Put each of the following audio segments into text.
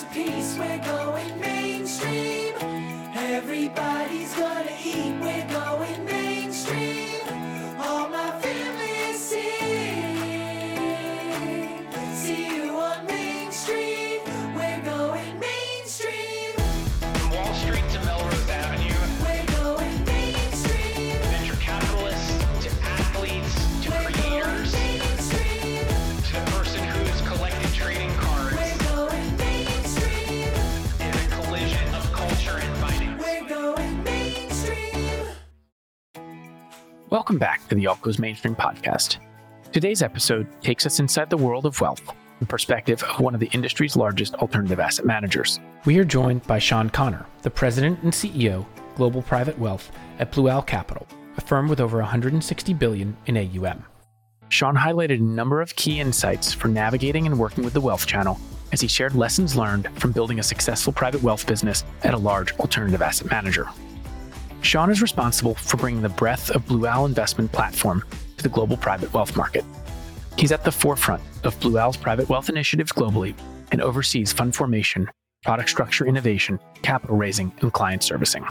there's a piece, we're going mainstream. Everybody's gonna eat, we're going mainstream. All my family is sing. See you on Main Street, we're going mainstream. From Wall Street to Melrose Avenue, We're going mainstream. venture capitalists to athletes to We're creators going mainstream. to the person who's collected trading cards We're going mainstream. in a collision of culture and finance. We're going mainstream. Welcome back to the Alt Goes Mainstream podcast. Today's episode takes us inside the world of wealth, the perspective of one of the industry's largest alternative asset managers. We are joined by Sean Connor, the president and CEO, Global Private Wealth at Blue Owl Capital, a firm with over $160 billion in AUM. Sean highlighted a number of key insights for navigating and working with the wealth channel as he shared lessons learned from building a successful private wealth business at a large alternative asset manager. Sean is responsible for bringing the breadth of Blue Owl investment platform to the global private wealth market. He's at the forefront of Blue Owl's private wealth initiatives globally and oversees fund formation, product structure innovation, capital raising, and client servicing.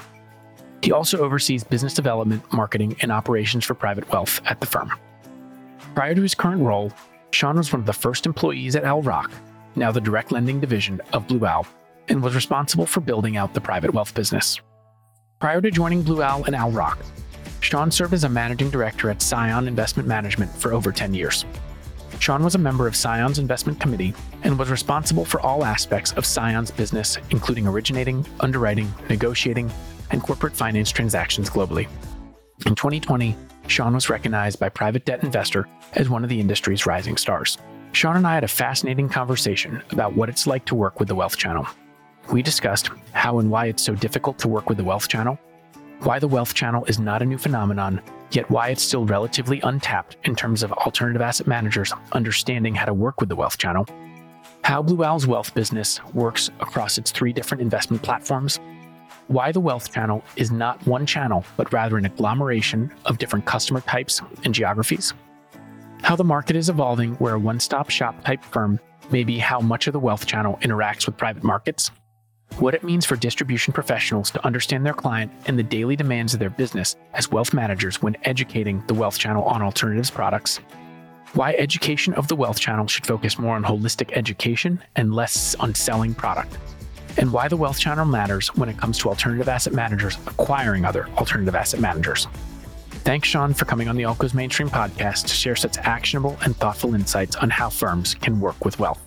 He also oversees business development, marketing, and operations for private wealth at the firm. Prior to his current role, Sean was one of the first employees at Owl Rock, now the direct lending division of Blue Owl, and was responsible for building out the private wealth business. Prior to joining Blue Owl and Owl Rock, Sean served as a managing director at Scion Investment Management for over 10 years. Sean was a member of Scion's investment committee and was responsible for all aspects of Scion's business, including originating, underwriting, negotiating, and corporate finance transactions globally. In 2020, Sean was recognized by Private Debt Investor as one of the industry's rising stars. Sean and I had a fascinating conversation about what it's like to work with the wealth channel. We discussed how and why it's so difficult to work with the wealth channel, why the wealth channel is not a new phenomenon, yet why it's still relatively untapped in terms of alternative asset managers understanding how to work with the wealth channel, how Blue Owl's wealth business works across its 3 different investment platforms, why the wealth channel is not one channel, but rather an agglomeration of different customer types and geographies, how the market is evolving where a one-stop shop type firm may be how much of the wealth channel interacts with private markets, what it means for distribution professionals to understand their client and the daily demands of their business as wealth managers when educating the wealth channel on alternatives products, why education of the wealth channel should focus more on holistic education and less on selling product, and why the wealth channel matters when it comes to alternative asset managers acquiring other alternative asset managers. Thanks, Sean, for coming on the Alt Goes Mainstream podcast to share such actionable and thoughtful insights on how firms can work with wealth.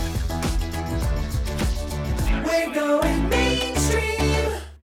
We're going mainstream.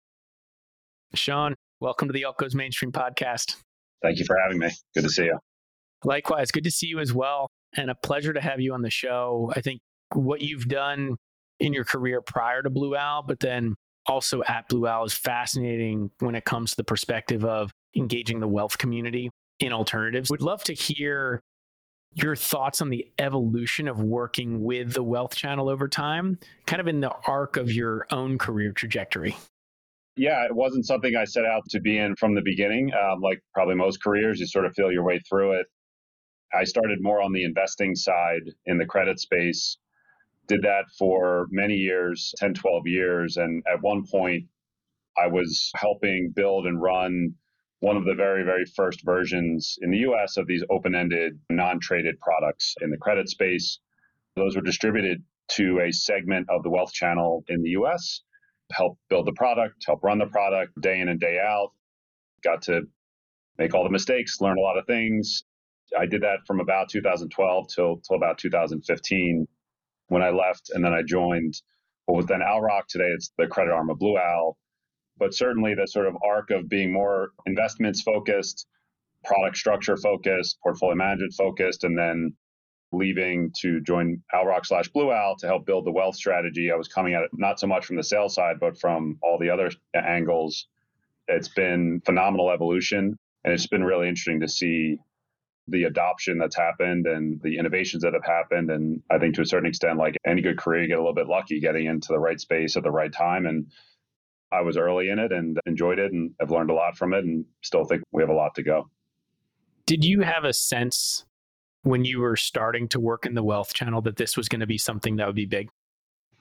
Sean, welcome to the Alt Goes Mainstream podcast. Thank you for having me. Good to see you. Likewise, good to see you as well, and a pleasure to have you on the show. I think what you've done in your career prior to Blue Owl, but then also at Blue Owl is fascinating when it comes to the perspective of engaging the wealth community in alternatives. Would love to hear your thoughts on the evolution of working with the wealth channel over time, kind of in the arc of your own career trajectory. Yeah, it wasn't something I set out to be in from the beginning. Like probably most careers, you sort of feel your way through it. I started more on the investing side in the credit space, did that for many years, 10, 12 years. And at one point, I was helping build and run one of the very, very first versions in the US of these open-ended, non-traded products in the credit space. Those were distributed to a segment of the wealth channel in the US, help build the product, help run the product day in and day out. Got to make all the mistakes, learn a lot of things. I did that from about 2012 till about 2015 when I left. And then I joined what was then Owl Rock. Today, it's the credit arm of Blue Owl. But certainly the sort of arc of being more investments focused, product structure focused, portfolio management focused, and then leaving to join Owl Rock / Blue Owl to help build the wealth strategy. I was coming at it not so much from the sales side, but from all the other angles. It's been phenomenal evolution. And it's been really interesting to see the adoption that's happened and the innovations that have happened. And I think to a certain extent, like any good career, you get a little bit lucky getting into the right space at the right time. And I was early in it and enjoyed it, and I've learned a lot from it and still think we have a lot to go. Did you have a sense when you were starting to work in the wealth channel that this was going to be something that would be big?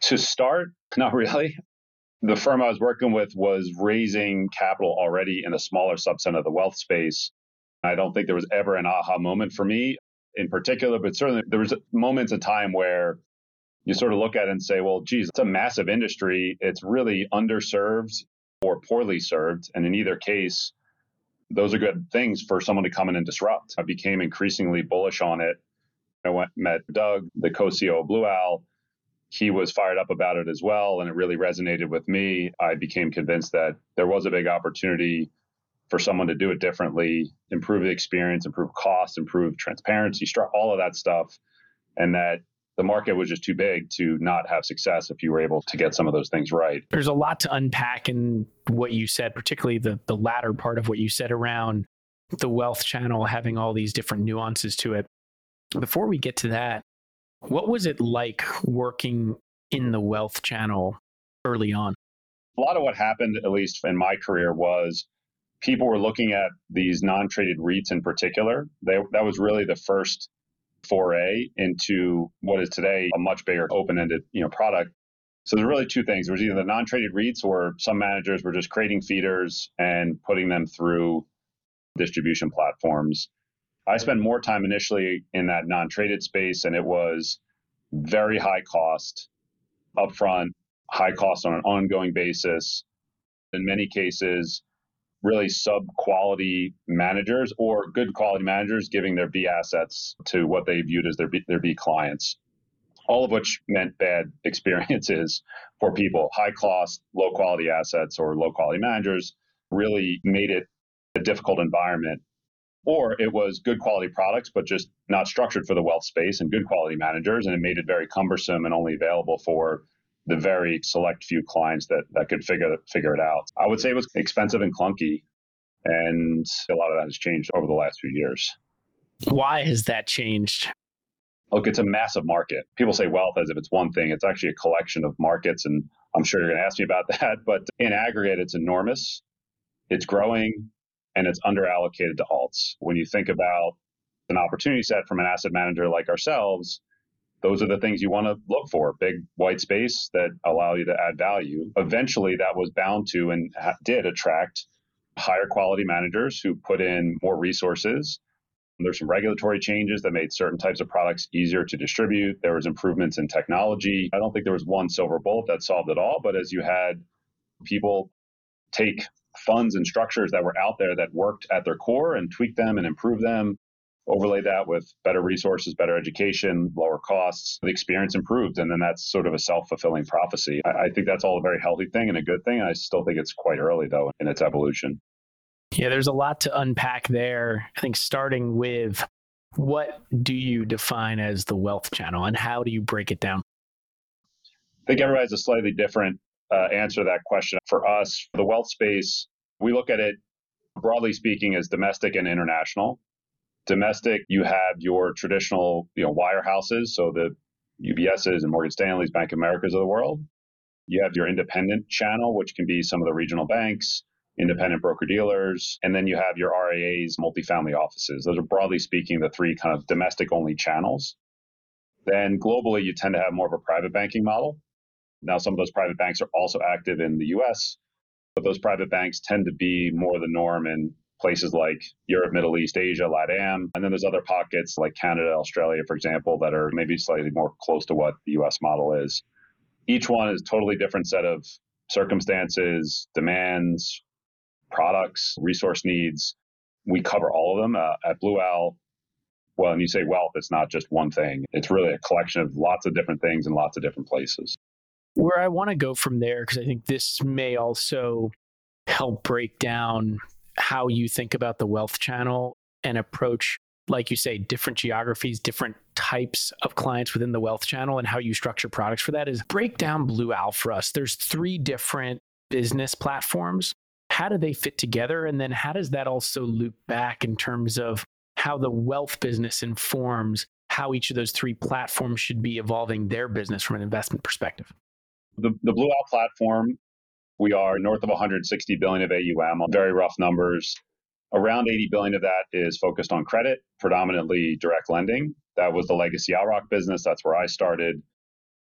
To start, not really. The firm I was working with was raising capital already in a smaller subset of the wealth space. I don't think there was ever an aha moment for me in particular, but certainly there was moments in time where you sort of look at it and say, well, geez, it's a massive industry. It's really underserved or poorly served. And in either case, those are good things for someone to come in and disrupt. I became increasingly bullish on it. Met Doug, the co-CEO of Blue Owl. He was fired up about it as well, and it really resonated with me. I became convinced that there was a big opportunity for someone to do it differently, improve the experience, improve cost, improve transparency, all of that stuff, and that the market was just too big to not have success if you were able to get some of those things right. There's a lot to unpack in what you said, particularly the latter part of what you said around the wealth channel having all these different nuances to it. Before we get to that, what was it like working in the wealth channel early on? A lot of what happened, at least in my career, was people were looking at these non-traded REITs in particular. That was really the first foray into what is today a much bigger open-ended product. So there's really two things. There was either the non-traded REITs, or some managers were just creating feeders and putting them through distribution platforms. I spent more time initially in that non-traded space, and it was very high cost upfront, high cost on an ongoing basis. In many cases, really sub-quality managers or good quality managers giving their B assets to what they viewed as their B clients, all of which meant bad experiences for people. High cost, low quality assets or low quality managers really made it a difficult environment. Or it was good quality products, but just not structured for the wealth space and good quality managers. And it made it very cumbersome and only available for the very select few clients that could figure it out. I would say it was expensive and clunky. And a lot of that has changed over the last few years. Why has that changed? Look, it's a massive market. People say wealth as if it's one thing. It's actually a collection of markets. And I'm sure you're going to ask me about that. But in aggregate, it's enormous. It's growing. And it's underallocated to alts. When you think about an opportunity set from an asset manager like ourselves, those are the things you want to look for. Big white space that allow you to add value. Eventually, that was bound to and did attract higher quality managers who put in more resources. There's some regulatory changes that made certain types of products easier to distribute. There was improvements in technology. I don't think there was one silver bullet that solved it all, but as you had people take funds and structures that were out there that worked at their core and tweak them and improve them, overlay that with better resources, better education, lower costs, the experience improved. And then that's sort of a self-fulfilling prophecy. I think that's all a very healthy thing and a good thing. I still think it's quite early, though, in its evolution. Yeah, there's a lot to unpack there. I think starting with, what do you define as the wealth channel and how do you break it down? I think everybody has a slightly different answer to that question. For us, the wealth space, we look at it, broadly speaking, as domestic and international. Domestic, you have your traditional, wirehouses, so the UBSs and Morgan Stanleys, Bank of Americas of the world. You have your independent channel, which can be some of the regional banks, independent broker-dealers, and then you have your RIAs, multifamily offices. Those are, broadly speaking, the three kind of domestic-only channels. Then globally, you tend to have more of a private banking model. Now, some of those private banks are also active in the US, but those private banks tend to be more the norm in places like Europe, Middle East, Asia, LATAM. And then there's other pockets like Canada, Australia, for example, that are maybe slightly more close to what the US model is. Each one is a totally different set of circumstances, demands, products, resource needs. We cover all of them at Blue Owl. Well, and you say wealth, it's not just one thing. It's really a collection of lots of different things in lots of different places. Where I want to go from there, because I think this may also help break down how you think about the wealth channel and approach, like you say, different geographies, different types of clients within the wealth channel and how you structure products for that, is break down Blue Owl for us. There's 3 different business platforms. How do they fit together? And then how does that also loop back in terms of how the wealth business informs how each of those 3 platforms should be evolving their business from an investment perspective? The Blue Owl platform, we are north of 160 billion of AUM on very rough numbers. Around 80 billion of that is focused on credit, predominantly direct lending. That was the legacy Owl Rock business. That's where I started.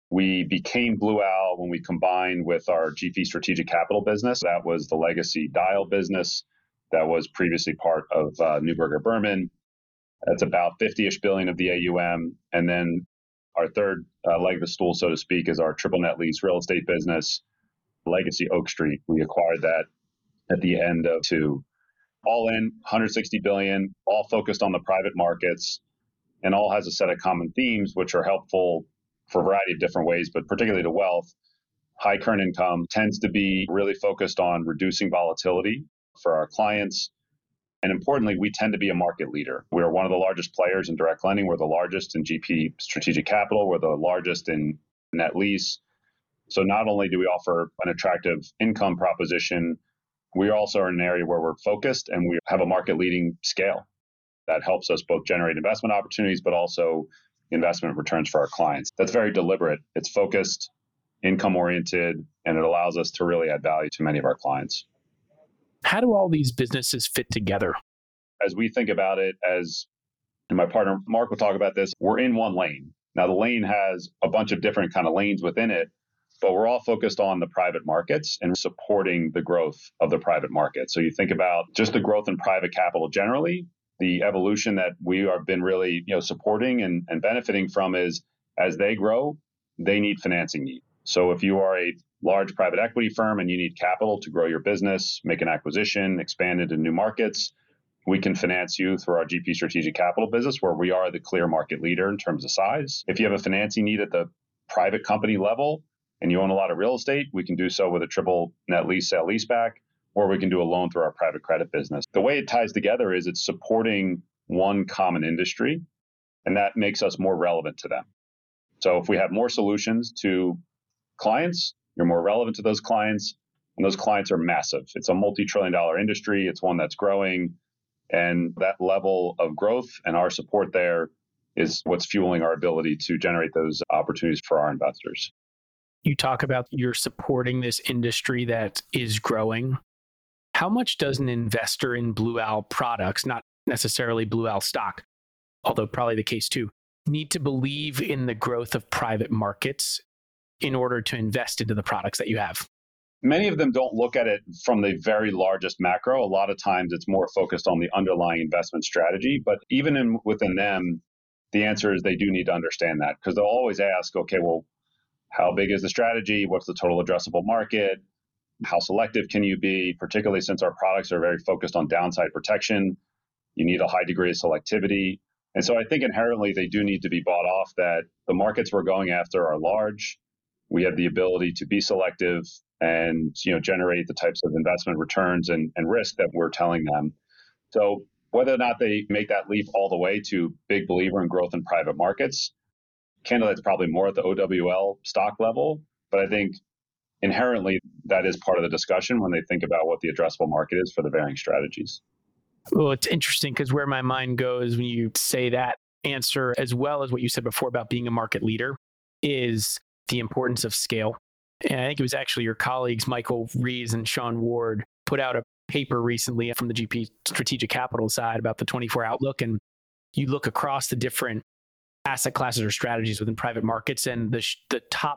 We became Blue Owl when we combined with our GP Strategic Capital business. That was the legacy Dyal business that was previously part of Neuberger Berman. That's about 50-ish billion of the AUM. And then our third leg of the stool, so to speak, is our triple net lease real estate business, legacy Oak Street. We acquired that at the end of two. All in, 160 billion, all focused on the private markets, and all has a set of common themes, which are helpful for a variety of different ways, but particularly to wealth. High current income tends to be really focused on reducing volatility for our clients. And importantly, we tend to be a market leader. We're one of the largest players in direct lending. We're the largest in GP Strategic Capital. We're the largest in net lease. So not only do we offer an attractive income proposition, we also are in an area where we're focused and we have a market leading scale that helps us both generate investment opportunities, but also investment returns for our clients. That's very deliberate. It's focused, income oriented, and it allows us to really add value to many of our clients. How do all these businesses fit together? As we think about it, and my partner Mark will talk about this, we're in one lane. Now the lane has a bunch of different kind of lanes within it, but we're all focused on the private markets and supporting the growth of the private market. So you think about just the growth in private capital generally, the evolution that we have been really supporting and benefiting from is as they grow, they need financing needs. So if you are a large private equity firm and you need capital to grow your business, make an acquisition, expand into new markets, we can finance you through our GP Strategic Capital business, where we are the clear market leader in terms of size. If you have a financing need at the private company level and you own a lot of real estate, we can do so with a triple net lease sale leaseback, or we can do a loan through our private credit business. The way it ties together is it's supporting one common industry, and that makes us more relevant to them. So if we have more solutions to clients, you're more relevant to those clients, and those clients are massive. It's a multi-trillion-dollar industry. It's one that's growing, and that level of growth and our support there is what's fueling our ability to generate those opportunities for our investors. You talk about you're supporting this industry that is growing. How much does an investor in Blue Owl products, not necessarily Blue Owl stock, although probably the case too, need to believe in the growth of private markets in order to invest into the products that you have? Many of them don't look at it from the very largest macro. A lot of times it's more focused on the underlying investment strategy. But even within them, the answer is they do need to understand that, because they'll always ask, okay, well, how big is the strategy? What's the total addressable market? How selective can you be, particularly since our products are very focused on downside protection? You need a high degree of selectivity. And so I think inherently they do need to be bought off that the markets we're going after are large. We have the ability to be selective and generate the types of investment returns and risk that we're telling them. So whether or not they make that leap all the way to big believer in growth in private markets, candidly, it's probably more at the OWL stock level. But I think inherently that is part of the discussion when they think about what the addressable market is for the varying strategies. Well, it's interesting because where my mind goes when you say that answer, as well as what you said before about being a market leader, is the importance of scale. And I think it was actually your colleagues, Michael Rees and Sean Ward, put out a paper recently from the GP Strategic Capital side about the 24 outlook. And you look across the different asset classes or strategies within private markets, and the top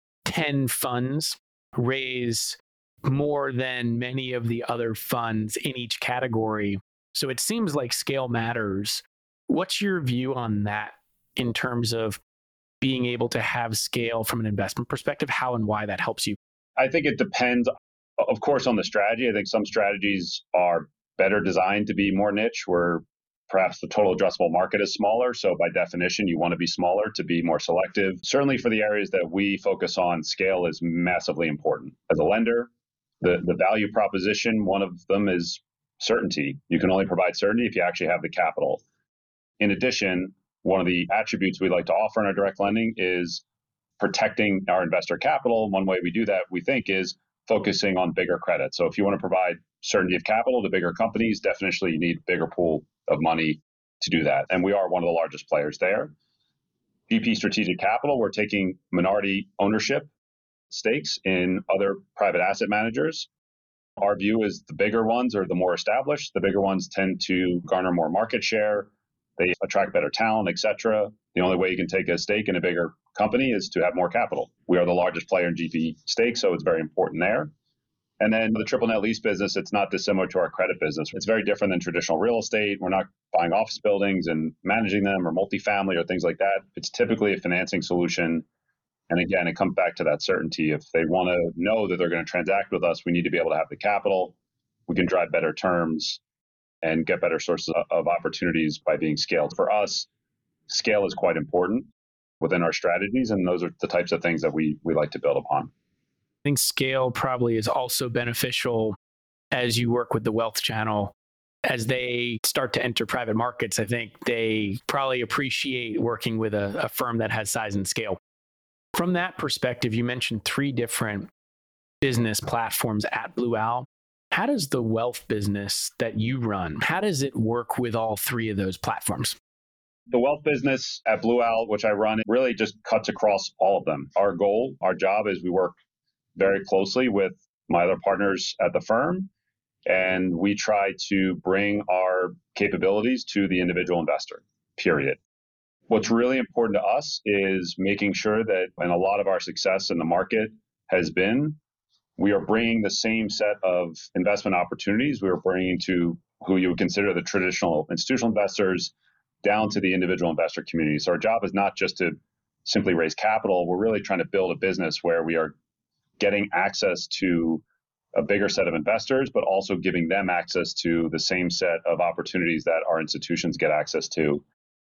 10 funds raise more than many of the other funds in each category. So it seems like scale matters. What's your view on that in terms of being able to have scale from an investment perspective, how and why that helps you? I think it depends, of course, on the strategy. I think some strategies are better designed to be more niche, where perhaps the total addressable market is smaller. So by definition, you want to be smaller to be more selective. Certainly for the areas that we focus on, scale is massively important. As a lender, the value proposition, one of them is certainty. You can only provide certainty if you actually have the capital. In addition, one of the attributes we like to offer in our direct lending is protecting our investor capital. One way we do that, we think, is focusing on bigger credit. So if you want to provide certainty of capital to bigger companies, definitionally you need a bigger pool of money to do that. And we are one of the largest players there. GP Strategic Capital, we're taking minority ownership stakes in other private asset managers. Our view is the bigger ones are the more established. The bigger ones tend to garner more market share. They attract better talent, et cetera. The only way you can take a stake in a bigger company is to have more capital. We are the largest player in GP stakes, so it's very important there. And then the triple net lease business, it's not dissimilar to our credit business. It's very different than traditional real estate. We're not buying office buildings and managing them or multifamily or things like that. It's typically a financing solution. And again, it comes back to that certainty. If they want to know that they're going to transact with us, we need to be able to have the capital. We can drive better terms and get better sources of opportunities by being scaled. For us, scale is quite important within our strategies, and those are the types of things that we like to build upon. I think scale probably is also beneficial as you work with the wealth channel. As they start to enter private markets, I think they probably appreciate working with a firm that has size and scale. From that perspective, you mentioned 3 different business platforms at Blue Owl. How does the wealth business that you run, how does it work with all 3 of those platforms? The wealth business at Blue Owl, which I run, it really just cuts across all of them. Our goal, our job is we work very closely with my other partners at the firm, and we try to bring our capabilities to the individual investor, period. What's really important to us is making sure that, and a lot of our success in the market has been, we are bringing the same set of investment opportunities we are bringing to who you would consider the traditional institutional investors down to the individual investor community. So our job is not just to simply raise capital. We're really trying to build a business where we are getting access to a bigger set of investors, but also giving them access to the same set of opportunities that our institutions get access to.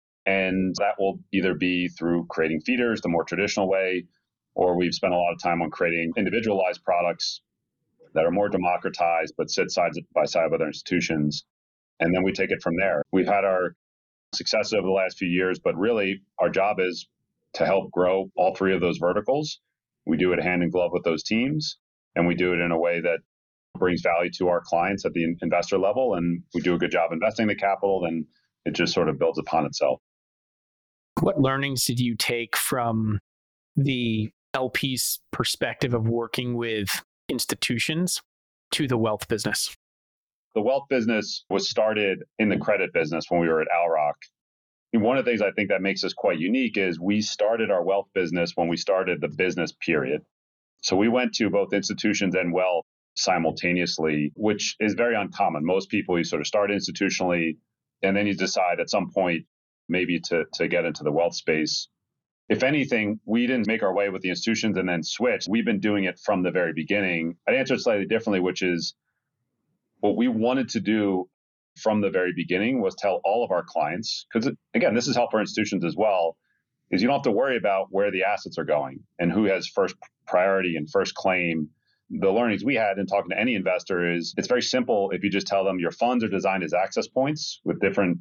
And that will either be through creating feeders the more traditional way, or we've spent a lot of time on creating individualized products that are more democratized, but sit side by side with our institutions. And then we take it from there. We've had our success over the last few years, but really our job is to help grow all 3 of those verticals. We do it hand in glove with those teams, and we do it in a way that brings value to our clients at the investor level. And we do a good job investing the capital, then it just sort of builds upon itself. What learnings did you take from the LP's perspective of working with institutions to the wealth business? The wealth business was started in the credit business when we were at Owl Rock. And one of the things I think that makes us quite unique is we started our wealth business when we started the business, period. So we went to both institutions and wealth simultaneously, which is very uncommon. Most people, you sort of start institutionally, and then you decide at some point maybe to get into the wealth space. If anything, we didn't make our way with the institutions and then switch. We've been doing it from the very beginning. I'd answer it slightly differently, which is what we wanted to do from the very beginning was tell all of our clients, because again, this has helped our institutions as well, is you don't have to worry about where the assets are going and who has first priority and first claim. The learnings we had in talking to any investor is it's very simple if you just tell them your funds are designed as access points with different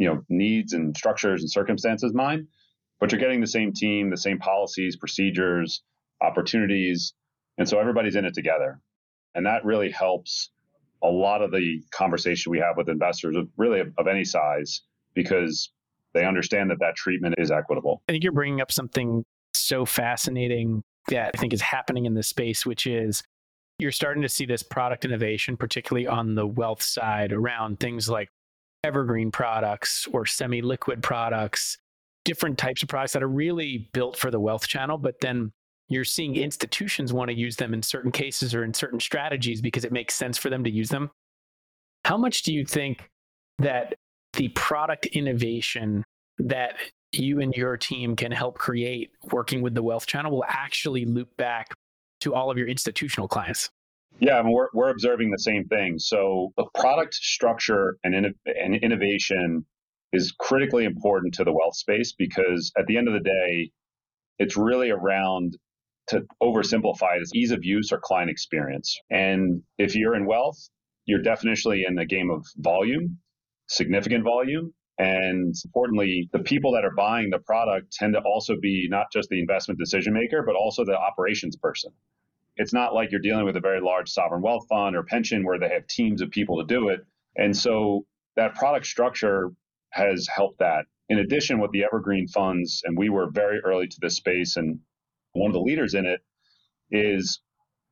needs and structures and circumstances mine, but you're getting the same team, the same policies, procedures, opportunities. And so everybody's in it together. And that really helps a lot of the conversation we have with investors, really of any size, because they understand that treatment is equitable. I think you're bringing up something so fascinating that I think is happening in this space, which is you're starting to see this product innovation, particularly on the wealth side, around things like evergreen products or semi-liquid products, different types of products that are really built for the wealth channel. But then you're seeing institutions want to use them in certain cases or in certain strategies because it makes sense for them to use them. How much do you think that the product innovation that you and your team can help create working with the wealth channel will actually loop back to all of your institutional clients? Yeah, I mean, we're observing the same thing. So the product structure and innovation is critically important to the wealth space because at the end of the day, it's really around, to oversimplify it, is ease of use or client experience. And if you're in wealth, you're definitely in the game of volume, significant volume. And importantly, the people that are buying the product tend to also be not just the investment decision maker, but also the operations person. It's not like you're dealing with a very large sovereign wealth fund or pension where they have teams of people to do it. And so that product structure has helped that. In addition, with the evergreen funds, and we were very early to this space, and one of the leaders in it, is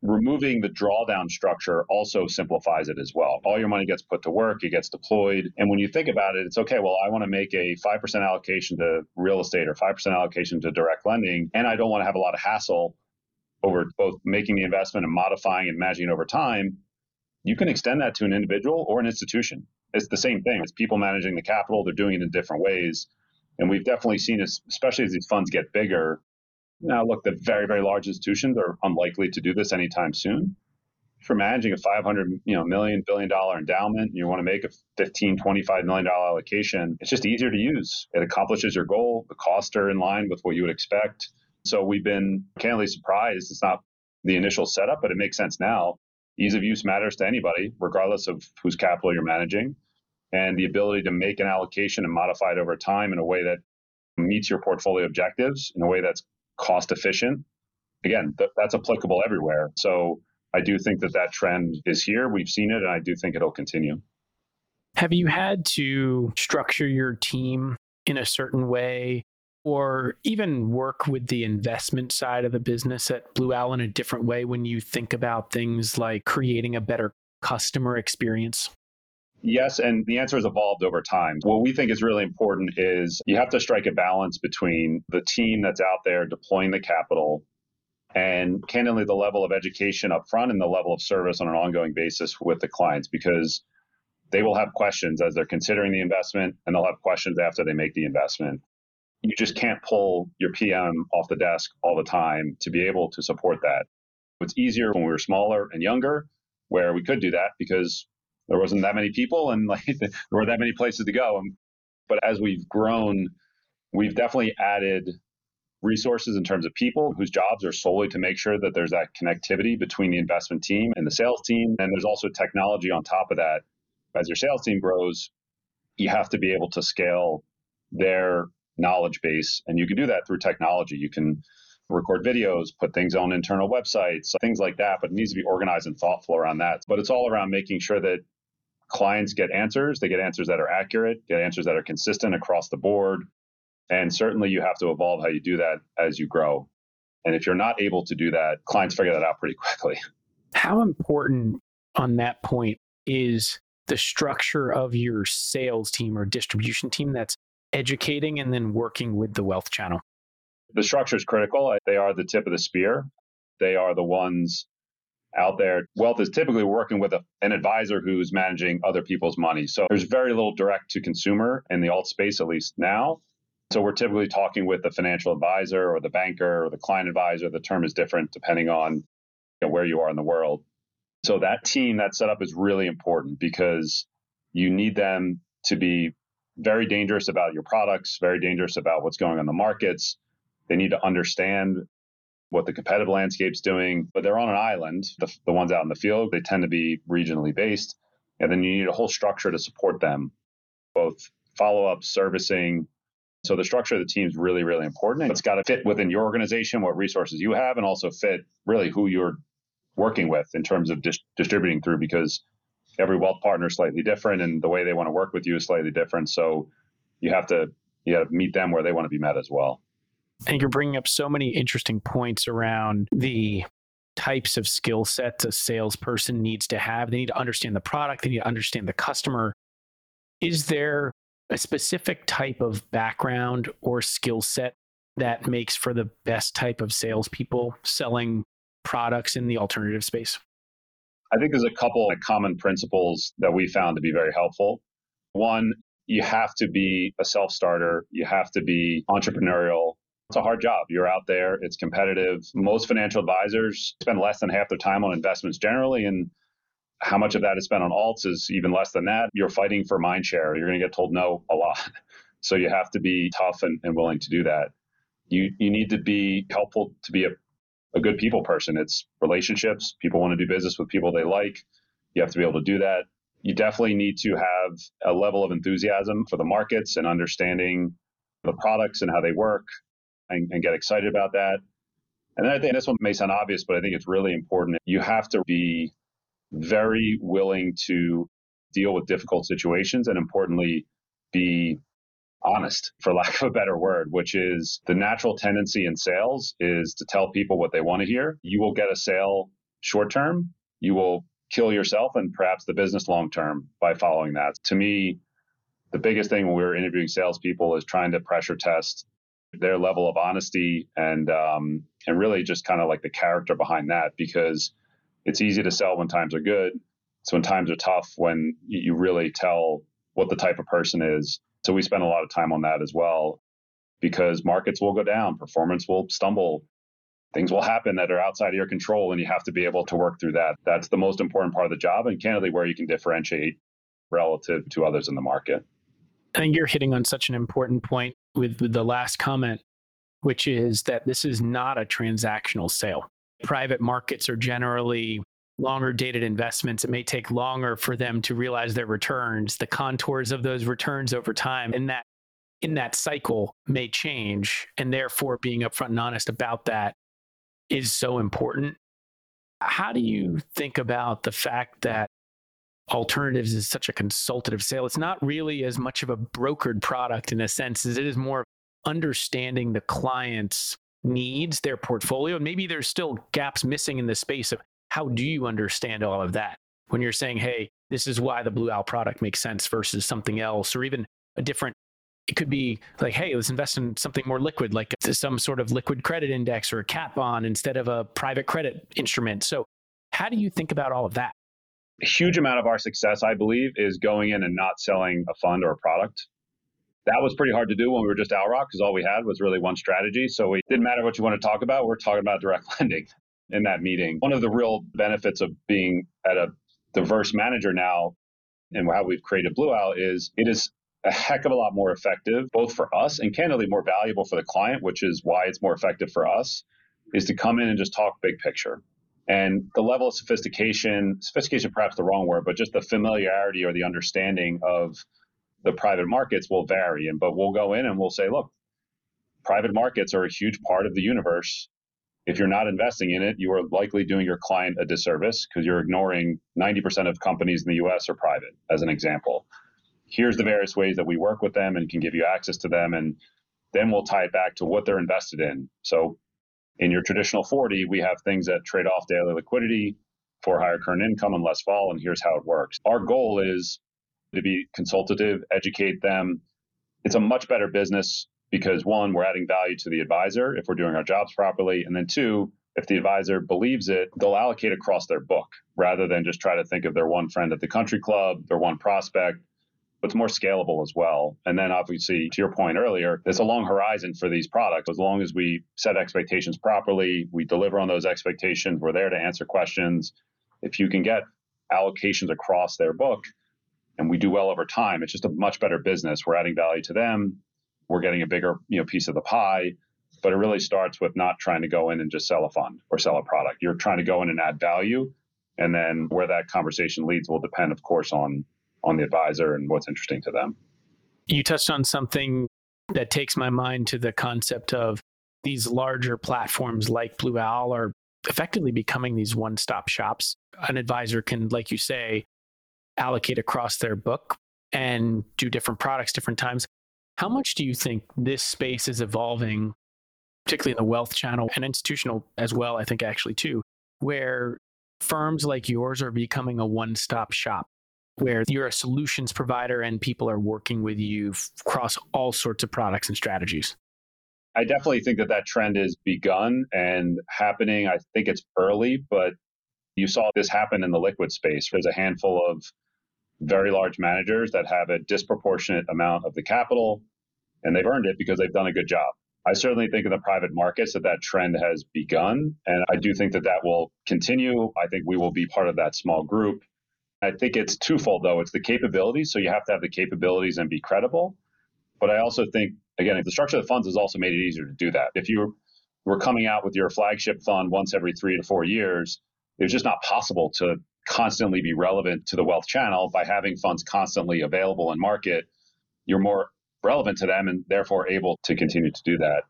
removing the drawdown structure also simplifies it as well. All your money gets put to work, it gets deployed. And when you think about it, it's okay, well, I want to make a 5% allocation to real estate or 5% allocation to direct lending, and I don't want to have a lot of hassle over both making the investment and modifying and managing it over time. You can extend that to an individual or an institution. It's the same thing. It's people managing the capital. They're doing it in different ways. And we've definitely seen this, especially as these funds get bigger. Now, look, the very, very large institutions are unlikely to do this anytime soon. If you're managing a $500 million, billion-dollar endowment, and you want to make a $15, $25 million allocation, it's just easier to use. It accomplishes your goal. The costs are in line with what you would expect. So we've been candidly surprised. It's not the initial setup, but it makes sense now. Ease of use matters to anybody, regardless of whose capital you're managing. And the ability to make an allocation and modify it over time in a way that meets your portfolio objectives, in a way that's cost efficient. Again, that's applicable everywhere. So I do think that trend is here. We've seen it, and I do think it'll continue. Have you had to structure your team in a certain way or even work with the investment side of the business at Blue Owl in a different way when you think about things like creating a better customer experience? Yes, and the answer has evolved over time. What we think is really important is you have to strike a balance between the team that's out there deploying the capital and candidly the level of education up front and the level of service on an ongoing basis with the clients, because they will have questions as they're considering the investment, and they'll have questions after they make the investment. You just can't pull your PM off the desk all the time to be able to support that. It's easier when we were smaller and younger, where we could do that because there wasn't that many people and there were that many places to go. But as we've grown, we've definitely added resources in terms of people whose jobs are solely to make sure that there's that connectivity between the investment team and the sales team. And there's also technology on top of that. As your sales team grows, you have to be able to scale their knowledge base. And you can do that through technology. You can record videos, put things on internal websites, things like that. But it needs to be organized and thoughtful around that. But it's all around making sure that clients get answers. They get answers that are accurate, get answers that are consistent across the board. And certainly you have to evolve how you do that as you grow. And if you're not able to do that, clients figure that out pretty quickly. How important on that point is the structure of your sales team or distribution team that's educating and then working with the wealth channel? The structure is critical. They are the tip of the spear. They are the ones out there. Wealth is typically working with an advisor who's managing other people's money. So there's very little direct to consumer in the alt space, at least now. So we're typically talking with the financial advisor or the banker or the client advisor. The term is different depending on where you are in the world. So that team, that setup is really important because you need them to be very dangerous about your products, very dangerous about what's going on in the markets. They need to understand what the competitive landscape's doing, but they're on an island. The ones out in the field, they tend to be regionally based. And then you need a whole structure to support them, both follow-up, servicing. So the structure of the team is really, really important. It's got to fit within your organization, what resources you have, and also fit really who you're working with in terms of distributing through, because every wealth partner is slightly different and the way they want to work with you is slightly different. So you have to meet them where they want to be met as well. And you're bringing up so many interesting points around the types of skill sets a salesperson needs to have. They need to understand the product. They need to understand the customer. Is there a specific type of background or skill set that makes for the best type of salespeople selling products in the alternative space? I think there's a couple of common principles that we found to be very helpful. One, you have to be a self-starter. You have to be entrepreneurial. It's a hard job. You're out there. It's competitive. Most financial advisors spend less than half their time on investments generally. And how much of that is spent on alts is even less than that. You're fighting for mind share. You're going to get told no a lot. So you have to be tough and willing to do that. You need to be helpful to be a good people person. It's relationships. People want to do business with people they like. You have to be able to do that. You definitely need to have a level of enthusiasm for the markets and understanding the products and how they work and get excited about that. And then I think this one may sound obvious, but I think it's really important. You have to be very willing to deal with difficult situations and importantly, be honest, for lack of a better word, which is the natural tendency in sales is to tell people what they want to hear. You will get a sale short term, you will kill yourself and perhaps the business long term by following that. To me, the biggest thing when we were interviewing salespeople is trying to pressure test their level of honesty and really just kind of like the character behind that, because it's easy to sell when times are good. So when times are tough, when you really tell what the type of person is. So we spend a lot of time on that as well, because markets will go down, performance will stumble, things will happen that are outside of your control, and you have to be able to work through that. That's the most important part of the job, and candidly where you can differentiate relative to others in the market. I think you're hitting on such an important point with the last comment, which is that this is not a transactional sale. Private markets are generally longer dated investments. It may take longer for them to realize their returns. The contours of those returns over time in that cycle may change. And therefore, being upfront and honest about that is so important. How do you think about the fact that alternatives is such a consultative sale? It's not really as much of a brokered product in a sense as it is more understanding the client's needs, their portfolio. And maybe there's still gaps missing in the space of how do you understand all of that when you're saying, hey, this is why the Blue Owl product makes sense versus something else, or even a different, it could be like, hey, let's invest in something more liquid, like some sort of liquid credit index or a cat bond instead of a private credit instrument. So how do you think about all of that? A huge amount of our success, I believe, is going in and not selling a fund or a product. That was pretty hard to do when we were just Owl Rock, because all we had was really one strategy. So it didn't matter what you want to talk about. We're talking about direct lending in that meeting. One of the real benefits of being at a diverse manager now and how we've created Blue Owl is it is a heck of a lot more effective, both for us and candidly more valuable for the client, which is why it's more effective for us, is to come in and just talk big picture. And the level of sophistication perhaps the wrong word, but just the familiarity or the understanding of the private markets will vary. But we'll go in and we'll say, look, private markets are a huge part of the universe. If you're not investing in it, you are likely doing your client a disservice because you're ignoring 90% of companies in the US are private, as an example. Here's the various ways that we work with them and can give you access to them. And then we'll tie it back to what they're invested in. So in your traditional 40, we have things that trade off daily liquidity for higher current income and less vol, and here's how it works. Our goal is to be consultative, educate them. It's a much better business because, one, we're adding value to the advisor if we're doing our jobs properly, and then two, if the advisor believes it, they'll allocate across their book rather than just try to think of their one friend at the country club, their one prospect. But it's more scalable as well. And then obviously, to your point earlier, there's a long horizon for these products. As long as we set expectations properly, we deliver on those expectations, we're there to answer questions. If you can get allocations across their book and we do well over time, it's just a much better business. We're adding value to them. We're getting a bigger piece of the pie. But it really starts with not trying to go in and just sell a fund or sell a product. You're trying to go in and add value. And then where that conversation leads will depend, of course, on the advisor and what's interesting to them. You touched on something that takes my mind to the concept of these larger platforms like Blue Owl are effectively becoming these one-stop shops. An advisor can, like you say, allocate across their book and do different products, different times. How much do you think this space is evolving, particularly in the wealth channel and institutional as well, I think actually too, where firms like yours are becoming a one-stop shop, where you're a solutions provider and people are working with you across all sorts of products and strategies? I definitely think that trend has begun and happening. I think it's early, but you saw this happen in the liquid space. There's a handful of very large managers that have a disproportionate amount of the capital, and they've earned it because they've done a good job. I certainly think in the private markets that trend has begun, and I do think that will continue. I think we will be part of that small group. I think it's twofold, though. It's the capabilities. So you have to have the capabilities and be credible. But I also think, again, the structure of the funds has also made it easier to do that. If you were coming out with your flagship fund once every 3 to 4 years, it's just not possible to constantly be relevant to the wealth channel. By having funds constantly available in market, you're more relevant to them and therefore able to continue to do that.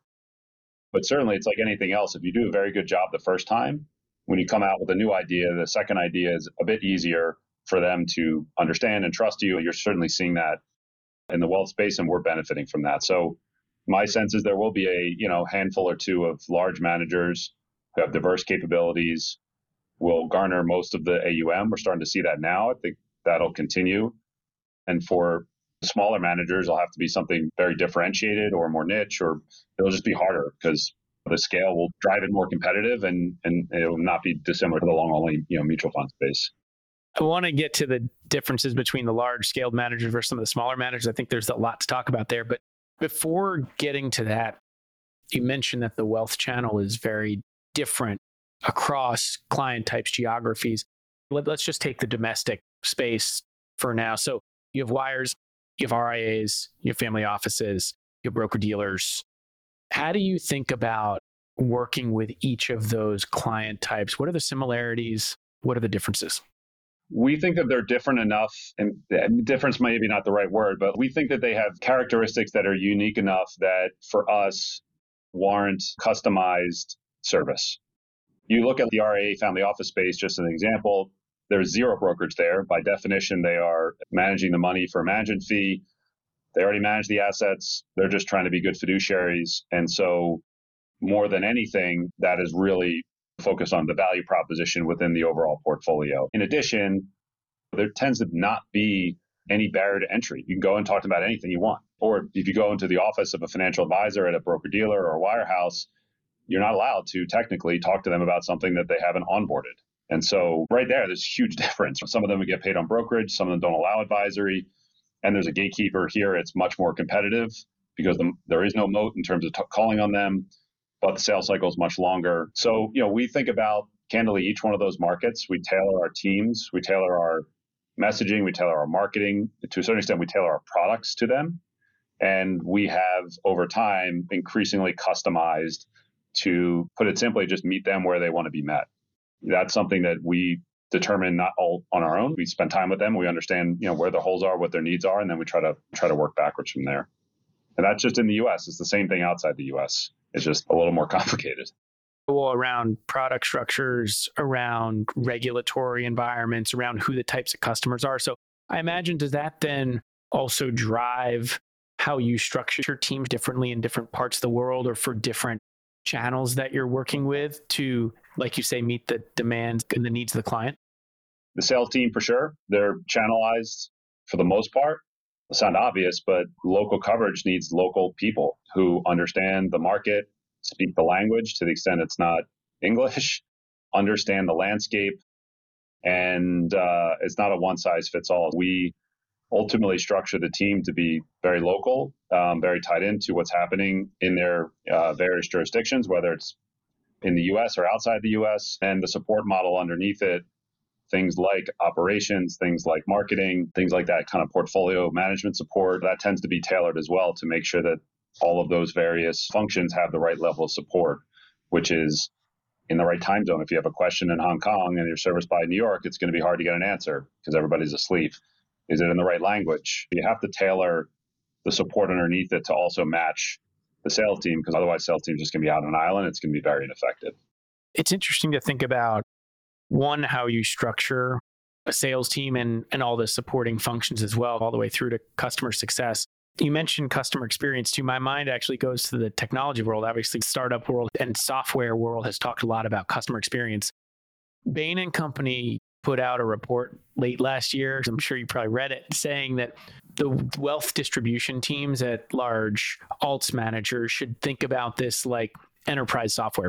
But certainly, it's like anything else. If you do a very good job the first time, when you come out with a new idea, the second idea is a bit easier for them to understand and trust you. You're certainly seeing that in the wealth space, and we're benefiting from that. So my sense is there will be a handful or two of large managers who have diverse capabilities, will garner most of the AUM. We're starting to see that now. I think that'll continue. And for smaller managers, it'll have to be something very differentiated or more niche, or it'll just be harder because the scale will drive it more competitive and it will not be dissimilar to the long only mutual fund space. I want to get to the differences between the large scaled managers versus some of the smaller managers. I think there's a lot to talk about there. But before getting to that, you mentioned that the wealth channel is very different across client types, geographies. Let's just take the domestic space for now. So you have wires, you have RIAs, you have family offices, you have broker dealers. How do you think about working with each of those client types? What are the similarities? What are the differences? We think that they're different enough, and difference may be not the right word, but we think that they have characteristics that are unique enough that for us warrant customized service. You look at the RIA family office space, just as an example, there's zero brokerage there. By definition, they are managing the money for a management fee. They already manage the assets. They're just trying to be good fiduciaries. And so more than anything, that is really focused on the value proposition within the overall portfolio. In addition, there tends to not be any barrier to entry. You can go and talk about anything you want. Or if you go into the office of a financial advisor at a broker dealer or a wirehouse, you're not allowed to technically talk to them about something that they haven't onboarded. And so right there, there's a huge difference. Some of them would get paid on brokerage, some of them don't allow advisory. And there's a gatekeeper here. It's much more competitive because there is no moat in terms of calling on them, but the sales cycle is much longer. So, we think about candidly each one of those markets. We tailor our teams, we tailor our messaging, we tailor our marketing. To a certain extent, we tailor our products to them. And we have over time increasingly customized to, put it simply, just meet them where they want to be met. That's something that we determine not all on our own. We spend time with them. We understand, where their holes are, what their needs are, and then we try to work backwards from there. And that's just in the U.S. It's the same thing outside the U.S. It's just a little more complicated. Well, around product structures, around regulatory environments, around who the types of customers are. So I imagine, does that then also drive how you structure your teams differently in different parts of the world or for different channels that you're working with to, like you say, meet the demands and the needs of the client? The sales team, for sure, they're channelized for the most part. It'll sound obvious, but local coverage needs local people who understand the market, speak the language to the extent it's not English, understand the landscape, and it's not a one-size-fits-all. We ultimately structure the team to be very local, very tied into what's happening in their various jurisdictions, whether it's in the U.S. or outside the U.S., and the support model underneath it, things like operations, things like marketing, things like that kind of portfolio management support, that tends to be tailored as well to make sure that all of those various functions have the right level of support, which is in the right time zone. If you have a question in Hong Kong and you're serviced by New York, it's going to be hard to get an answer because everybody's asleep. Is it in the right language? You have to tailor the support underneath it to also match the sales team, because otherwise sales team is just going to be out on an island. It's going to be very ineffective. It's interesting to think about, one, how you structure a sales team and all the supporting functions as well, all the way through to customer success. You mentioned customer experience too. My mind actually goes to the technology world. Obviously, startup world and software world has talked a lot about customer experience. Bain and Company put out a report late last year, I'm sure you probably read it, saying that the wealth distribution teams at large alts managers should think about this like enterprise software.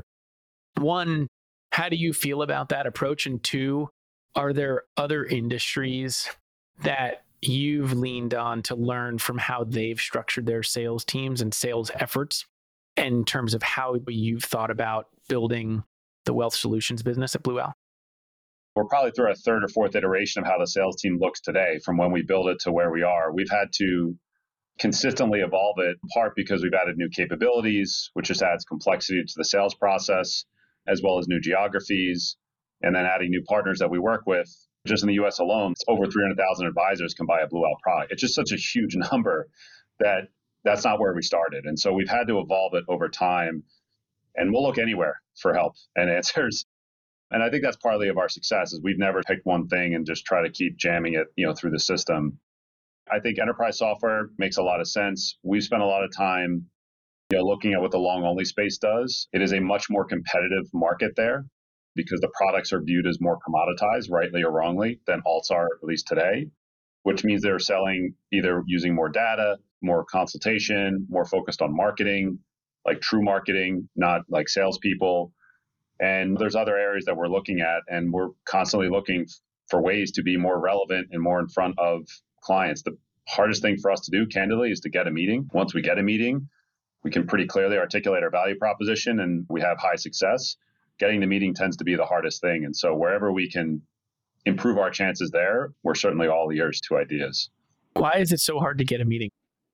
One, how do you feel about that approach? And two, are there other industries that you've leaned on to learn from how they've structured their sales teams and sales efforts in terms of how you've thought about building the wealth solutions business at Blue Owl? We're probably through a third or fourth iteration of how the sales team looks today from when we built it to where we are. We've had to consistently evolve it, in part because we've added new capabilities, which just adds complexity to the sales process, as well as new geographies, and then adding new partners that we work with. Just in the US alone, it's over 300,000 advisors can buy a Blue Owl product. It's just such a huge number that that's not where we started. And so we've had to evolve it over time, and we'll look anywhere for help and answers. And I think that's partly of our success is we've never picked one thing and just try to keep jamming it, through the system. I think enterprise software makes a lot of sense. We've spent a lot of time, looking at what the long only space does. It is a much more competitive market there. because the products are viewed as more commoditized, rightly or wrongly, than alts are, at least today, which means they're selling either using more data, more consultation, more focused on marketing, like true marketing, not like salespeople. And there's other areas that we're looking at, and we're constantly looking for ways to be more relevant and more in front of clients. The hardest thing for us to do, candidly, is to get a meeting. Once we get a meeting, we can pretty clearly articulate our value proposition and we have high success. Getting the meeting tends to be the hardest thing. And so wherever we can improve our chances there, we're certainly all ears to ideas. Why is it so hard to get a meeting?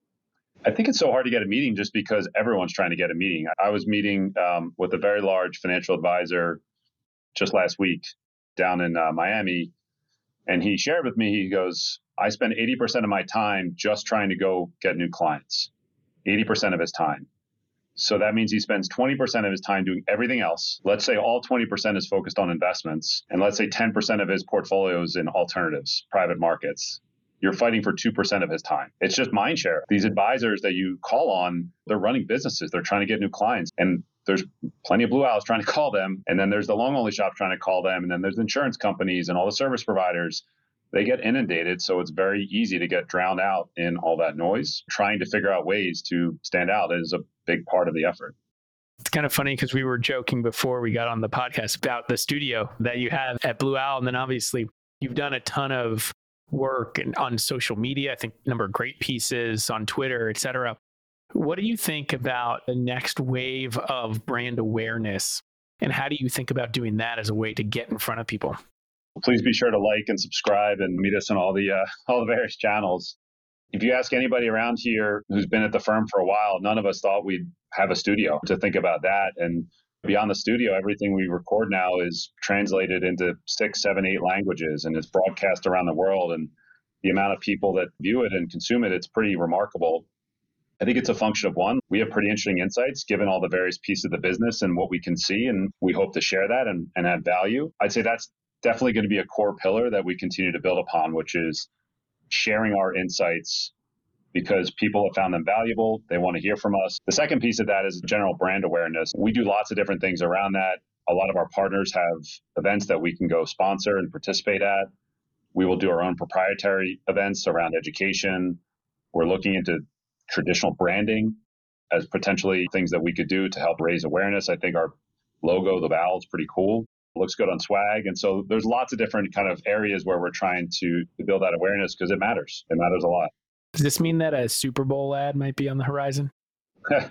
I think it's so hard to get a meeting just because everyone's trying to get a meeting. I was meeting with a very large financial advisor just last week down in Miami, and he shared with me, he goes, I spend 80% of my time just trying to go get new clients, 80% of his time. So that means he spends 20% of his time doing everything else. Let's say all 20% is focused on investments, and let's say 10% of his portfolio is in alternatives, private markets. You're fighting for 2% of his time. It's just mind share. These advisors that you call on, they're running businesses. They're trying to get new clients. And there's plenty of Blue Owls trying to call them. And then there's the long only shops trying to call them. And then there's insurance companies and all the service providers. They get inundated. So it's very easy to get drowned out in all that noise. Trying to figure out ways to stand out is a big part of the effort. It's kind of funny because we were joking before we got on the podcast about the studio that you have at Blue Owl. And then obviously you've done a ton of work and on social media, I think a number of great pieces on Twitter, et cetera. What do you think about the next wave of brand awareness? And how do you think about doing that as a way to get in front of people? Please be sure to like and subscribe and meet us on all the various channels. If you ask anybody around here who's been at the firm for a while, none of us thought we'd have a studio to think about that. And beyond the studio, everything we record now is translated into 6, 7, 8 languages, and it's broadcast around the world. And the amount of people that view it and consume it, it's pretty remarkable. I think it's a function of one, we have pretty interesting insights given all the various pieces of the business and what we can see, and we hope to share that and add value. I'd say that's definitely going to be a core pillar that we continue to build upon, which is sharing our insights because people have found them valuable. They want to hear from us. The second piece of that is general brand awareness. We do lots of different things around that. A lot of our partners have events that we can go sponsor and participate at. We will do our own proprietary events around education. We're looking into traditional branding as potentially things that we could do to help raise awareness. I think our logo, the vowel, is pretty cool. It looks good on swag. And so there's lots of different kind of areas where we're trying to build that awareness because it matters. It matters a lot. Does this mean that a Super Bowl ad might be on the horizon? I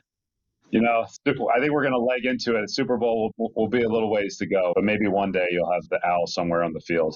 think we're going to leg into it. Super Bowl will be a little ways to go, but maybe one day you'll have the owl somewhere on the field.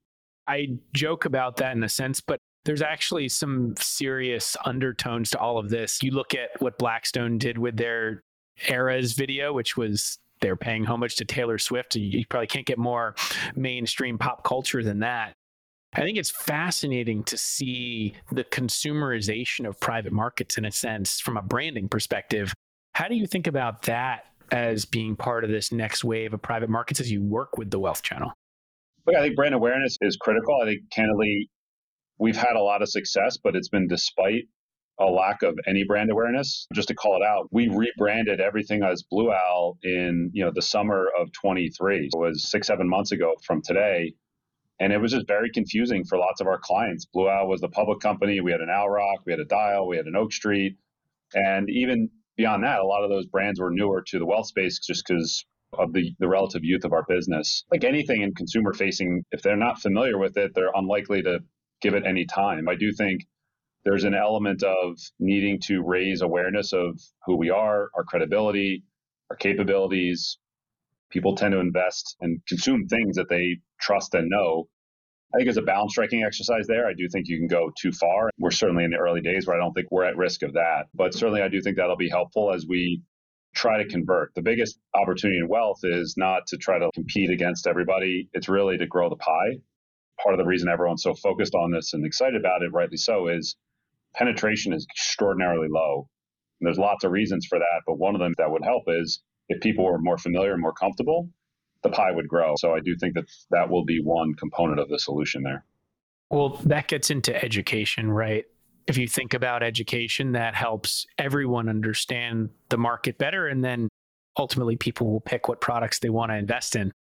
I joke about that in a sense, but there's actually some serious undertones to all of this. You look at what Blackstone did with their Eras video, which was they're paying homage to Taylor Swift. You probably can't get more mainstream pop culture than that. I think it's fascinating to see the consumerization of private markets in a sense from a branding perspective. How do you think about that as being part of this next wave of private markets as you work with the Wealth Channel? Look, I think brand awareness is critical. I think candidly, we've had a lot of success, but it's been despite a lack of any brand awareness. Just to call it out, we rebranded everything as Blue Owl in the summer of 23. It was 6-7 months ago from today. And it was just very confusing for lots of our clients. Blue Owl was the public company. We had an Owl Rock, we had a Dial, we had an Oak Street. And even beyond that, a lot of those brands were newer to the wealth space just because of the relative youth of our business. Like anything in consumer facing, if they're not familiar with it, they're unlikely to give it any time. I do think there's an element of needing to raise awareness of who we are, our credibility, our capabilities. People tend to invest and consume things that they trust and know. I think it's a balance striking exercise there. I do think you can go too far. We're certainly in the early days where I don't think we're at risk of that. But certainly I do think that'll be helpful as we try to convert. The biggest opportunity in wealth is not to try to compete against everybody. It's really to grow the pie. Part of the reason everyone's so focused on this and excited about it, rightly so, is penetration is extraordinarily low. And there's lots of reasons for that. But one of them that would help is if people were more familiar and more comfortable, the pie would grow. So I do think that will be one component of the solution there. Well, that gets into education, right? If you think about education, that helps everyone understand the market better. And then ultimately people will pick what products they want to invest in. But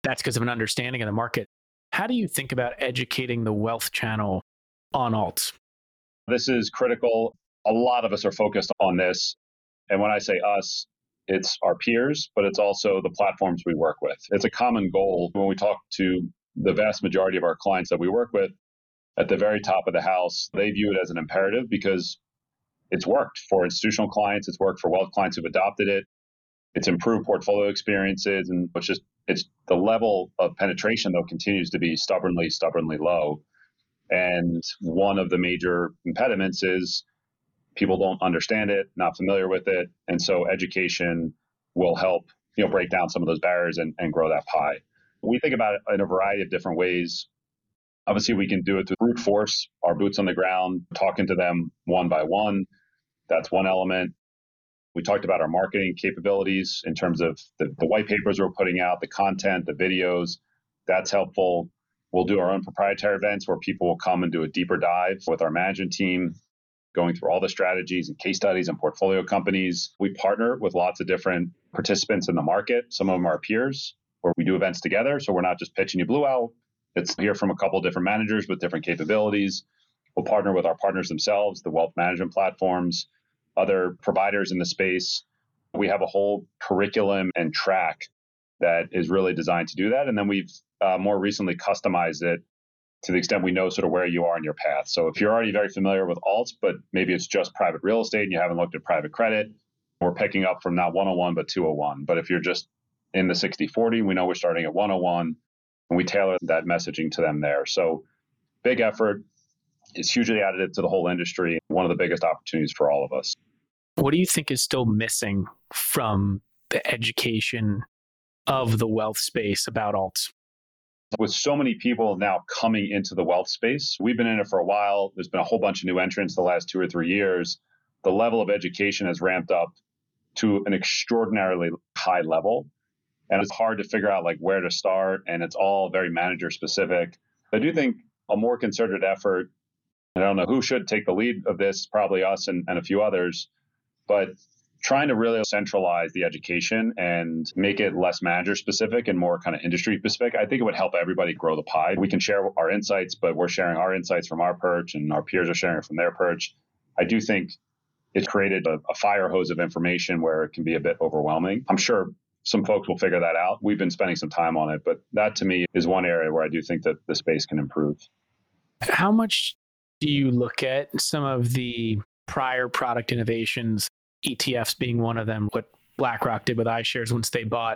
that's because of an understanding of the market. How do you think about educating the wealth channel on alts? This is critical. A lot of us are focused on this. And when I say us, it's our peers, but it's also the platforms we work with. It's a common goal when we talk to the vast majority of our clients that we work with at the very top of the house. They view it as an imperative because it's worked for institutional clients. It's worked for wealth clients who've adopted it. It's improved portfolio experiences. And it's the level of penetration, though, continues to be stubbornly low. And one of the major impediments is people don't understand it, not familiar with it. And so education will help, break down some of those barriers and grow that pie. We think about it in a variety of different ways. Obviously, we can do it through brute force, our boots on the ground, talking to them one by one. That's one element. We talked about our marketing capabilities in terms of the white papers we're putting out, the content, the videos. That's helpful. We'll do our own proprietary events where people will come and do a deeper dive with our management team, going through all the strategies and case studies and portfolio companies. We partner with lots of different participants in the market. Some of them are peers, where we do events together. So we're not just pitching you Blue Owl. It's hear from a couple of different managers with different capabilities. We'll partner with our partners themselves, the wealth management platforms, other providers in the space. We have a whole curriculum and track that is really designed to do that. And then we've more recently customized it to the extent we know sort of where you are in your path. So if you're already very familiar with alts, but maybe it's just private real estate and you haven't looked at private credit, we're picking up from not 101, but 201. But if you're just in the 60-40, we know we're starting at 101, and we tailor that messaging to them there. So big effort. It's hugely additive to the whole industry. One of the biggest opportunities for all of us. What do you think is still missing from the education of the wealth space about alts? With so many people now coming into the wealth space, we've been in it for a while. There's been a whole bunch of new entrants the last 2 or 3 years. The level of education has ramped up to an extraordinarily high level. And it's hard to figure out where to start. And it's all very manager specific. I do think a more concerted effort, and I don't know who should take the lead of this, probably us and a few others, but trying to really centralize the education and make it less manager specific and more kind of industry specific. I think it would help everybody grow the pie. We can share our insights, but we're sharing our insights from our perch and our peers are sharing it from their perch. I do think it's created a fire hose of information where it can be a bit overwhelming. I'm sure some folks will figure that out. We've been spending some time on it, but that to me is one area where I do think that the space can improve. How much do you look at some of the prior product innovations, ETFs being one of them, what BlackRock did with iShares once they bought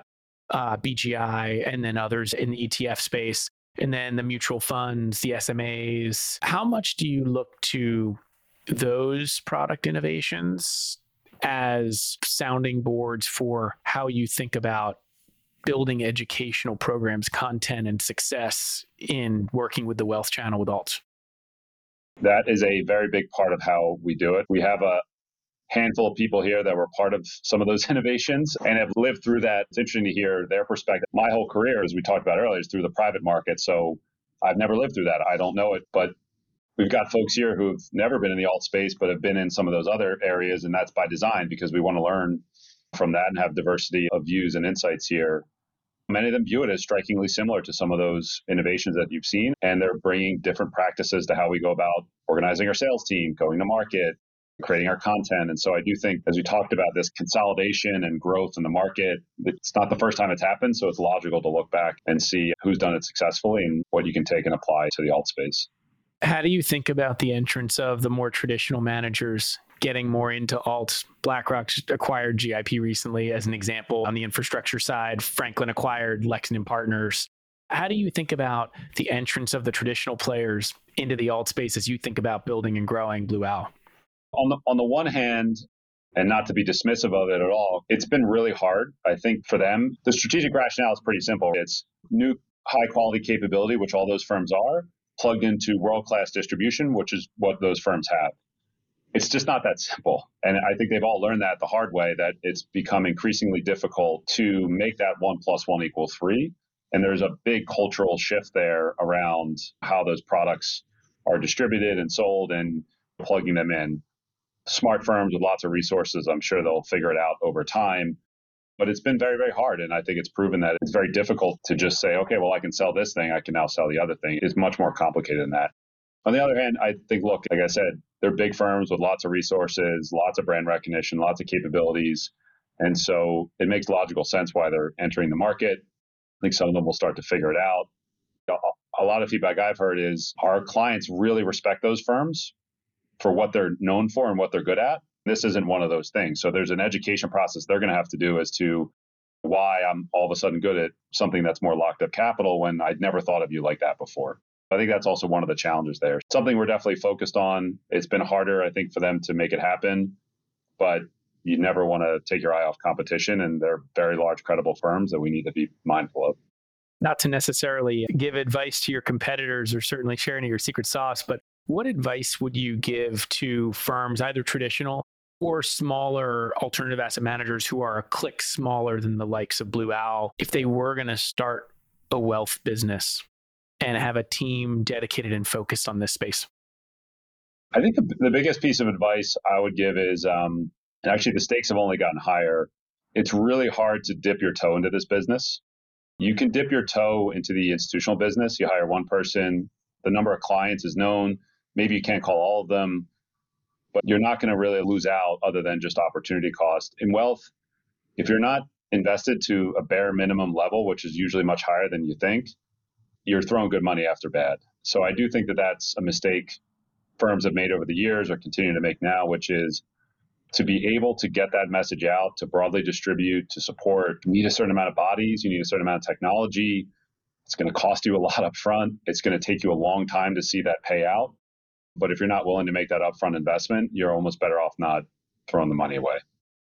BGI, and then others in the ETF space, and then the mutual funds, the SMAs? How much do you look to those product innovations as sounding boards for how you think about building educational programs, content, and success in working with the wealth channel with alts? That is a very big part of how we do it. We have a handful of people here that were part of some of those innovations and have lived through that. It's interesting to hear their perspective. My whole career, as we talked about earlier, is through the private market. So I've never lived through that. I don't know it, but we've got folks here who've never been in the alt space, but have been in some of those other areas. And that's by design because we want to learn from that and have diversity of views and insights here. Many of them view it as strikingly similar to some of those innovations that you've seen. And they're bringing different practices to how we go about organizing our sales team, going to market, creating our content. And so I do think, as we talked about this consolidation and growth in the market, it's not the first time it's happened. So it's logical to look back and see who's done it successfully and what you can take and apply to the alt space. How do you think about the entrance of the more traditional managers getting more into alts? BlackRock acquired GIP recently as an example. On the infrastructure side, Franklin acquired Lexington Partners. How do you think about the entrance of the traditional players into the alt space as you think about building and growing Blue Owl? On the one hand, and not to be dismissive of it at all, it's been really hard. I think for them, the strategic rationale is pretty simple. It's new high quality capability, which all those firms are, plugged into world-class distribution, which is what those firms have. It's just not that simple. And I think they've all learned that the hard way, that it's become increasingly difficult to make that 1 + 1 = 3. And there's a big cultural shift there around how those products are distributed and sold and plugging them in. Smart firms with lots of resources, I'm sure they'll figure it out over time. But it's been very, very hard. And I think it's proven that it's very difficult to just say, okay, well, I can sell this thing. I can now sell the other thing. It's much more complicated than that. On the other hand, I think, look, like I said, they're big firms with lots of resources, lots of brand recognition, lots of capabilities. And so it makes logical sense why they're entering the market. I think some of them will start to figure it out. A lot of feedback I've heard is our clients really respect those firms for what they're known for and what they're good at. This isn't one of those things. So there's an education process they're going to have to do as to why I'm all of a sudden good at something that's more locked up capital when I'd never thought of you like that before. I think that's also one of the challenges there. Something we're definitely focused on. It's been harder, I think, for them to make it happen, but you never want to take your eye off competition, and they're very large, credible firms that we need to be mindful of. Not to necessarily give advice to your competitors or certainly share any of your secret sauce, but what advice would you give to firms, either traditional or smaller alternative asset managers who are a click smaller than the likes of Blue Owl, if they were going to start a wealth business and have a team dedicated and focused on this space? I think the biggest piece of advice I would give is, and actually the stakes have only gotten higher. It's really hard to dip your toe into this business. You can dip your toe into the institutional business. You hire one person, the number of clients is known. Maybe you can't call all of them, but you're not going to really lose out other than just opportunity cost. In wealth, if you're not invested to a bare minimum level, which is usually much higher than you think, you're throwing good money after bad. So I do think that that's a mistake firms have made over the years or continue to make now, which is to be able to get that message out, to broadly distribute, to support. You need a certain amount of bodies, you need a certain amount of technology. It's going to cost you a lot up front. It's going to take you a long time to see that pay out. But if you're not willing to make that upfront investment, you're almost better off not throwing the money away.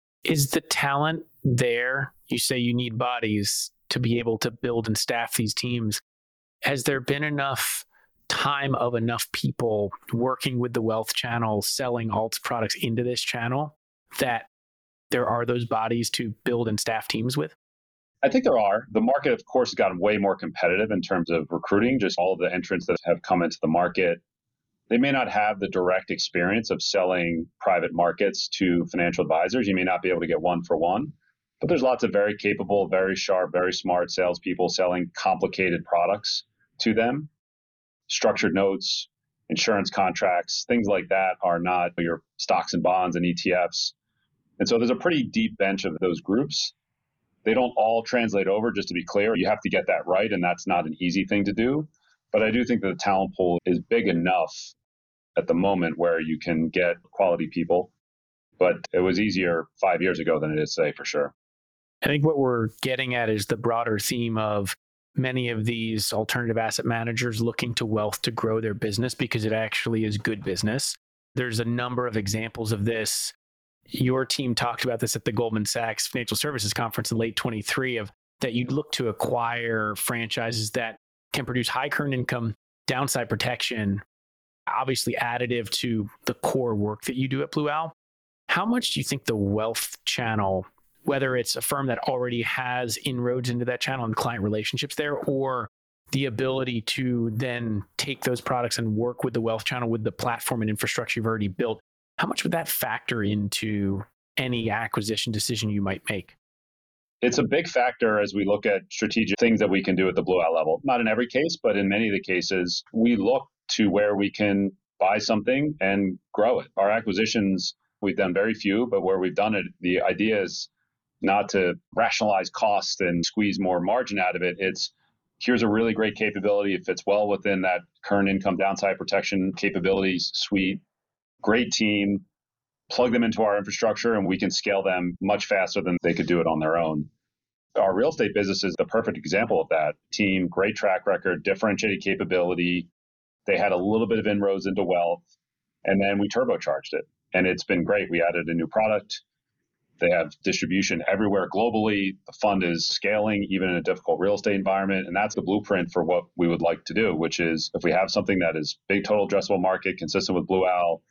Is the talent there? You say you need bodies to be able to build and staff these teams. Has there been enough time of enough people working with the wealth channel, selling alts products into this channel, that there are those bodies to build and staff teams with? I think there are. The market, of course, has gotten way more competitive in terms of recruiting, just all of the entrants that have come into the market. They may not have the direct experience of selling private markets to financial advisors. You may not be able to get one for one, but there's lots of very capable, very sharp, very smart salespeople selling complicated products to them. Structured notes, insurance contracts, things like that are not your stocks and bonds and ETFs. And so there's a pretty deep bench of those groups. They don't all translate over, just to be clear. You have to get that right, and that's not an easy thing to do. But I do think that the talent pool is big enough at the moment where you can get quality people. But it was easier 5 years ago than it is today, for sure. I think what we're getting at is the broader theme of many of these alternative asset managers looking to wealth to grow their business because it actually is good business. There's a number of examples of this. Your team talked about this at the Goldman Sachs Financial Services Conference in late 23, of that you'd look to acquire franchises that can produce high current income, downside protection, obviously additive to the core work that you do at Blue Owl. How much do you think the wealth channel, whether it's a firm that already has inroads into that channel and client relationships there, or the ability to then take those products and work with the wealth channel with the platform and infrastructure you've already built, how much would that factor into any acquisition decision you might make? It's a big factor as we look at strategic things that we can do at the Blue Owl level. Not in every case, but in many of the cases, we look to where we can buy something and grow it. Our acquisitions, we've done very few, but where we've done it, the idea is not to rationalize cost and squeeze more margin out of it. It's here's a really great capability. It fits well within that current income downside protection capabilities suite. Great team. Plug them into our infrastructure and we can scale them much faster than they could do it on their own. Our real estate business is the perfect example of that. Team, great track record, differentiated capability. They had a little bit of inroads into wealth, and then we turbocharged it. And it's been great. We added a new product. They have distribution everywhere globally. The fund is scaling even in a difficult real estate environment. And that's the blueprint for what we would like to do, which is if we have something that is big total addressable market, consistent with Blue Owl,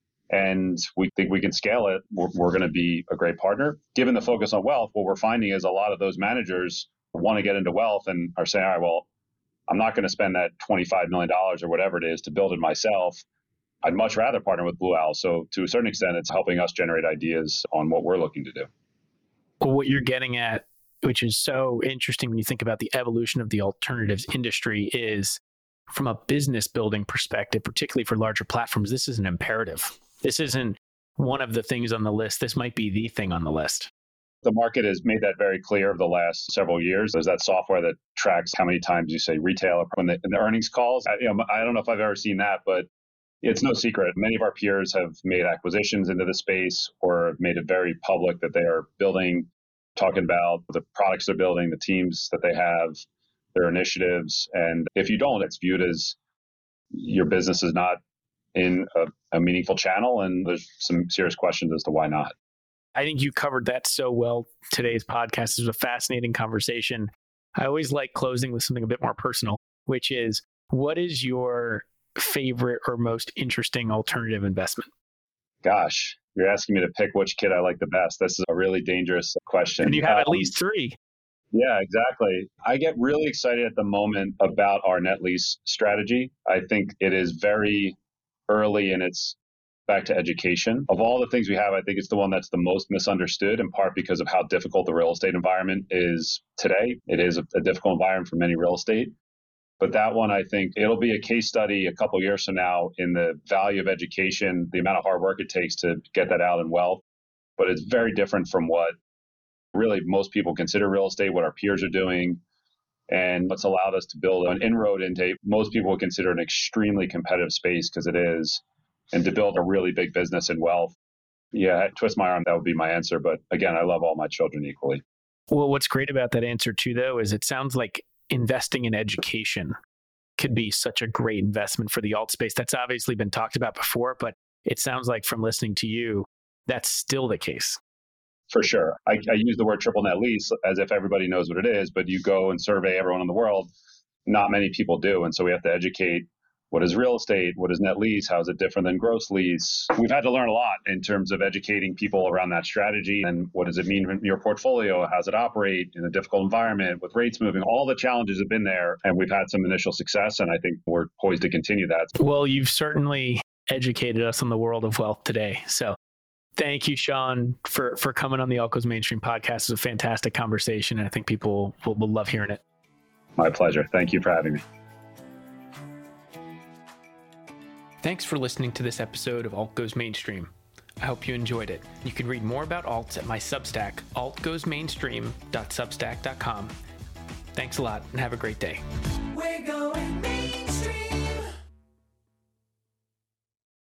and we think we can scale it, we're going to be a great partner. Given the focus on wealth, what we're finding is a lot of those managers want to get into wealth and are saying, all right, well, I'm not going to spend that $25 million or whatever it is to build it myself. I'd much rather partner with Blue Owl. So to a certain extent, it's helping us generate ideas on what we're looking to do. Well, what you're getting at, which is so interesting when you think about the evolution of the alternatives industry, is from a business building perspective, particularly for larger platforms, this is an imperative. This isn't one of the things on the list. This might be the thing on the list. The market has made that very clear over the last several years. There's that software that tracks how many times you say retail in the earnings calls. I don't know if I've ever seen that, but it's no secret. Many of our peers have made acquisitions into the space or made it very public that they are building, talking about the products they're building, the teams that they have, their initiatives. And if you don't, it's viewed as your business is not in a meaningful channel. And there's some serious questions as to why not. I think you covered that so well. Today's podcast is a fascinating conversation. I always like closing with something a bit more personal, which is, what is your favorite or most interesting alternative investment? Gosh, you're asking me to pick which kid I like the best. This is a really dangerous question. And you have at least three. Yeah, exactly. I get really excited at the moment about our net lease strategy. I think it is very early in its back to education. Of all the things we have, I think it's the one that's the most misunderstood, in part because of how difficult the real estate environment is today. It is a difficult environment for many real estate. But that one, I think it'll be a case study a couple of years from now in the value of education, the amount of hard work it takes to get that out in wealth. But it's very different from what really most people consider real estate, what our peers are doing, and what's allowed us to build an inroad into most people would consider an extremely competitive space, because it is, and to build a really big business in wealth. Yeah, twist my arm, that would be my answer. But again, I love all my children equally. Well, what's great about that answer too, though, is it sounds like investing in education could be such a great investment for the alt space. That's obviously been talked about before, but it sounds like from listening to you, that's still the case. For sure. I use the word triple net lease as if everybody knows what it is, but you go and survey everyone in the world, not many people do. And so we have to educate, what is real estate? What is net lease? How is it different than gross lease? We've had to learn a lot in terms of educating people around that strategy. And what does it mean in your portfolio? How does it operate in a difficult environment with rates moving? All the challenges have been there, and we've had some initial success. And I think we're poised to continue that. Well, you've certainly educated us on the world of wealth today. So thank you, Sean, for coming on the Alt Goes Mainstream podcast. It was a fantastic conversation, and I think people will love hearing it. My pleasure. Thank you for having me. Thanks for listening to this episode of Alt Goes Mainstream. I hope you enjoyed it. You can read more about alts at my Substack, altgoesmainstream.substack.com. Thanks a lot and have a great day.